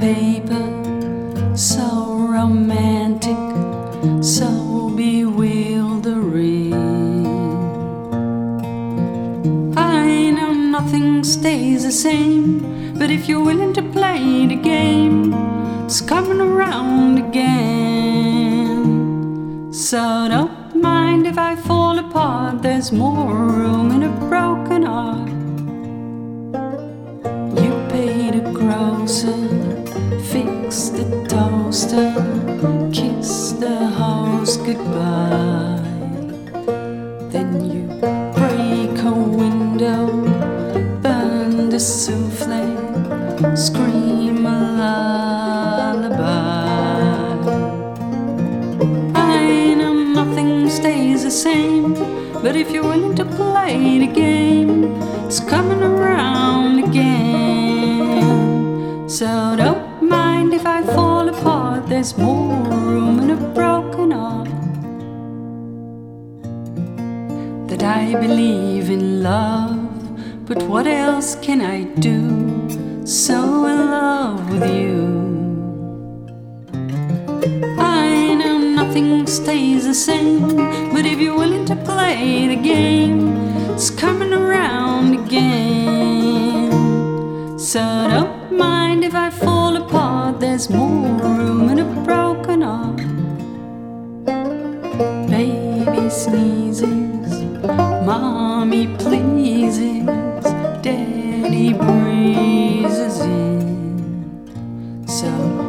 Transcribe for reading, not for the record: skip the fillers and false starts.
paper, so romantic, so bewildering. I know nothing stays the same, but if you're willing to play the game, it's coming around again. So don't mind if I fall apart, there's more room in a broken heart. You pay the grocer, fix the toaster, kiss the host goodbye. Then you break a window, burn the souffle, scream a lullaby. I know nothing stays the same, but if you're willing to play the game, it's coming around again. So don't mind if I fall apart, there's more room in a broken heart. That I believe in love, but what else can I do? So in love with you. I know nothing stays the same, but if you're willing to play the game, it's coming around again. So don't mind if I fall apart, there's more room in a broken heart. Baby sneezes, mommy pleases, daddy breezes in. So